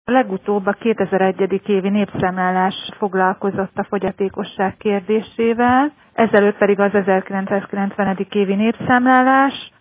A legutóbb a 2001. évi népszámlálás foglalkozott a fogyatékosság kérdésével, ezelőtt pedig az 1990. évi népszámlálás.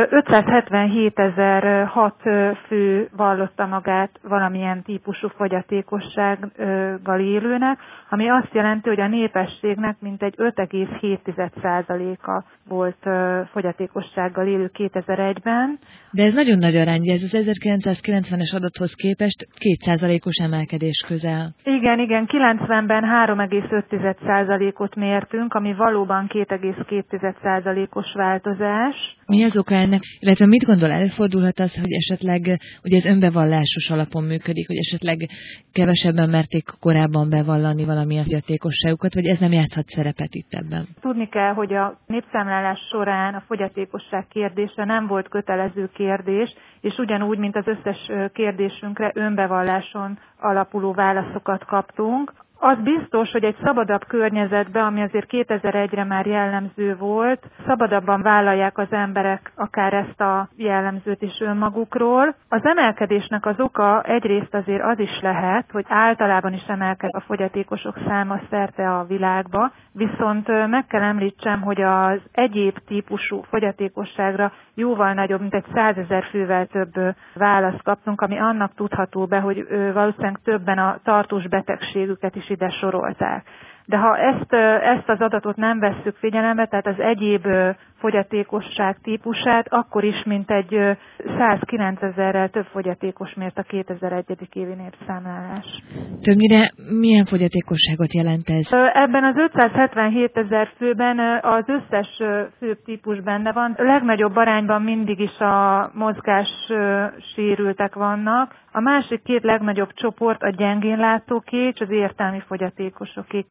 577.006 fő vallotta magát valamilyen típusú fogyatékossággal élőnek, ami azt jelenti, hogy a népességnek mintegy 5,7%-a volt fogyatékossággal élő 2001-ben. De ez nagyon nagy arány, ez az 1990-es adathoz képest 2%-os emelkedés közel. Igen, 90-ben 3,5%-ot mértünk, ami valóban 2,2%-os változás. Mi az oka ennek? Illetve mit gondol, előfordulhat az, hogy esetleg ugye ez önbevallásos alapon működik, hogy esetleg kevesebben merték korábban bevallani valamilyen fogyatékosságukat, vagy ez nem játszhat szerepet itt ebben? Tudni kell, hogy a népszámlálás során a fogyatékosság kérdése nem volt kötelező kérdés, és ugyanúgy, mint az összes kérdésünkre önbevalláson alapuló válaszokat kaptunk. Az biztos, hogy egy szabadabb környezetben, ami azért 2001-re már jellemző volt, szabadabban vállalják az emberek akár ezt a jellemzőt is önmagukról. Az emelkedésnek az oka egyrészt azért az is lehet, hogy általában is emelkedik a fogyatékosok száma szerte a világba, viszont meg kell említsem, hogy az egyéb típusú fogyatékosságra jóval nagyobb, mint egy 100 000 fővel több választ kaptunk, ami annak tudható be, hogy valószínűleg többen a tartós betegségüket is ide sorolták. De ha ezt az adatot nem vesszük figyelembe, tehát az egyéb fogyatékosság típusát, akkor is mintegy 109 000-rel több fogyatékos mért a 2001. évi népszámlálás. Többnyire milyen fogyatékosságot jelent ez? Ebben az 577.000 főben az összes főbb típus benne van. A legnagyobb arányban mindig is a mozgássérültek vannak. A másik két legnagyobb csoport a gyengén látóké és az értelmi fogyatékosoké.